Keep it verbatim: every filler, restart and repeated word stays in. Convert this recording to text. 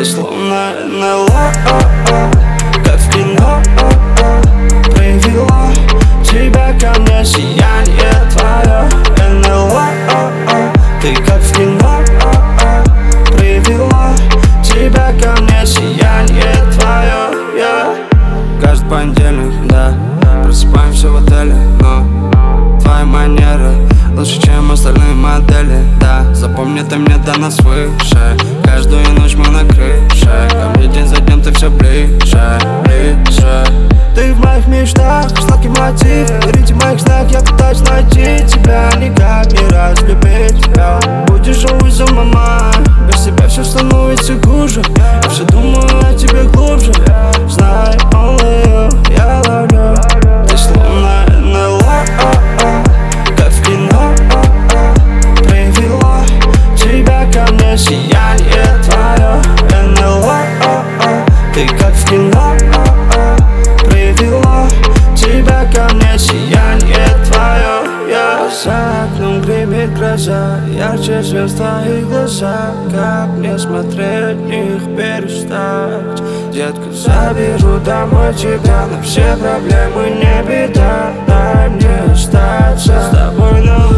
Ты словно эн эл о, как в кино, привело тебя ко мне сияние твое. эн эл о, ты как в кино, привело тебя ко мне сияние твое. Yeah. Каждый понедельник, да, просыпаемся в отеле, но твои манеры лучше, чем остальные модели. Да, запомни, ты мне до нас выше. Каждую ночь мы на крыше. Ко мне день за днем ты все ближе, ближе. Ты в моих мечтах, сладкий мотив. В ритме моих снах я пытаюсь найти тебя. Никак не разлюбить тебя. Будешь always on my mind. Без тебя все становится хуже. Я все думаю о тебе глубже. Знай, only you, я love you. Ты словно эн эл о, как в кино, привело тебя ко мне сияние твое. эн эл о, ты как в кино, привело тебя ко мне сияние твое. Я за окном гремит гроза, ярче звезд в твоих глазах. Как мне смотреть в них, перестать? Детка, заберу домой тебя, но все проблемы не беда. Дай мне остаться с тобой на